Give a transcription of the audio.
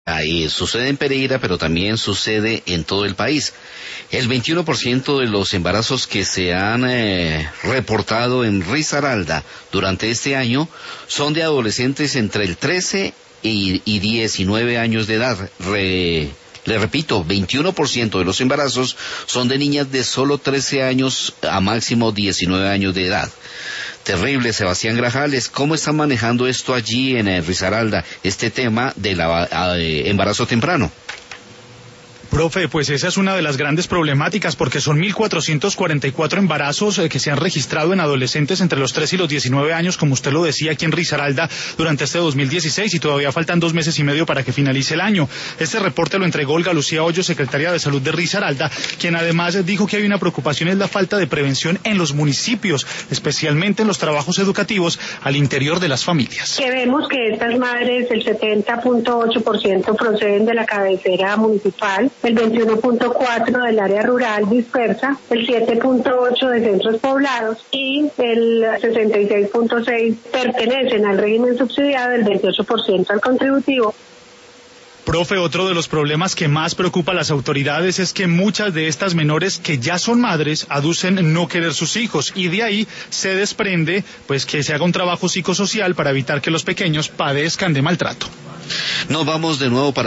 Sucede en Pereira, pero también sucede en todo el país. El 21% de los embarazos que se han reportado en Risaralda durante este año son de adolescentes entre el 13 y 19 años de edad. Le repito, 21% de los embarazos son de niñas de solo 13 años a máximo 19 años de edad. Terrible, Sebastián Grajales. ¿Cómo están manejando esto allí en Risaralda, este tema del embarazo temprano? Profe, pues esa es una de las grandes problemáticas porque son 1.444 embarazos que se han registrado en adolescentes entre los 13 y los 19 años, como usted lo decía, aquí en Risaralda durante este 2016 y todavía faltan 2 meses y medio para que finalice el año. Este reporte lo entregó Olga Lucía Hoyos, secretaria de Salud de Risaralda, quien además dijo que hay una preocupación, es la falta de prevención en los municipios, especialmente en los trabajos educativos al interior de las familias. Que vemos que estas madres, el 70.8% proceden de la cabecera municipal, el 21.4% del área rural dispersa, el 7.8% de centros poblados y el 66.6% pertenecen al régimen subsidiado, el 28% al contributivo. Profe, otro de los problemas que más preocupa a las autoridades es que muchas de estas menores que ya son madres aducen no querer sus hijos y de ahí se desprende pues que se haga un trabajo psicosocial para evitar que los pequeños padezcan de maltrato. Nos vamos de nuevo para